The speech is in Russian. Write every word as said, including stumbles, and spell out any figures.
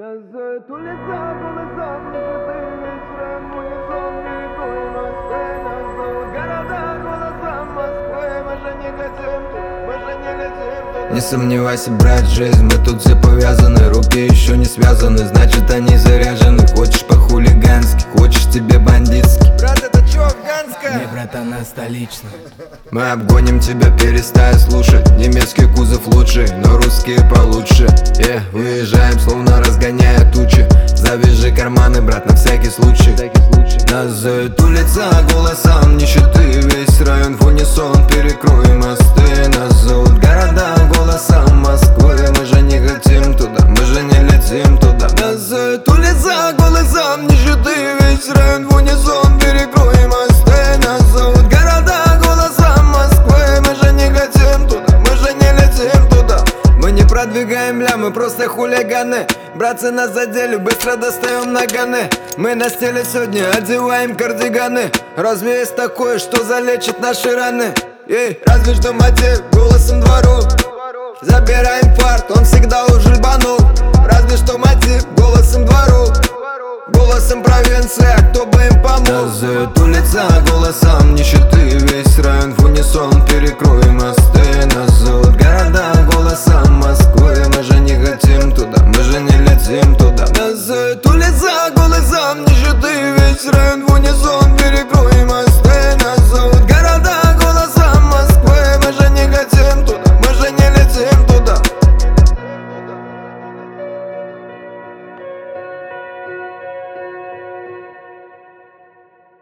Газует улица голосом, нежитый вечером, унисон, перекроем мосты. Нас зовут города голосом Москвы. Мы же не хотим тут, мы же не летим туда. Не сомневайся, брат, жизнь, мы тут все повязаны. Руки еще не связаны, значит они заряжены. Хочешь по-хулигански, хочешь тебе бандитски. Брат, это чё, афганская? Не, брат, она столичная. Мы обгоним тебя, перестань слушать. Немецкий кузов лучший, но русские получше. Э, выезжаем, словно разгоняя тучи. Завяжи карманы, брат, на всякий случай. Нас зовет улица голосом нищеты. Весь район в унисон, перекроем мосты. Нас зовут города голосом Москвы. Мы же не хотим туда, мы же не летим туда. Нас зовет улица голосом нищеты. Весь район в унисон, перекроем мосты. Нас зовут города голосом Москвы. Мы же не хотим туда, мы же не летим туда. Мы не продвигаем ля, мы просто хулиганы. Братцы, нас задели, быстро достаем наганы. Мы на стиле сегодня одеваем кардиганы. Разве есть такое, что залечит наши раны? Эй, разве что мотив голосом двору. Забираем фарт, он всегда уже банул. Разве что мотив голосом двору. Голосом провинции, а кто бы им помог? Нас зовет улица голосом нищеты. Весь район в унисон, перекроем мосты.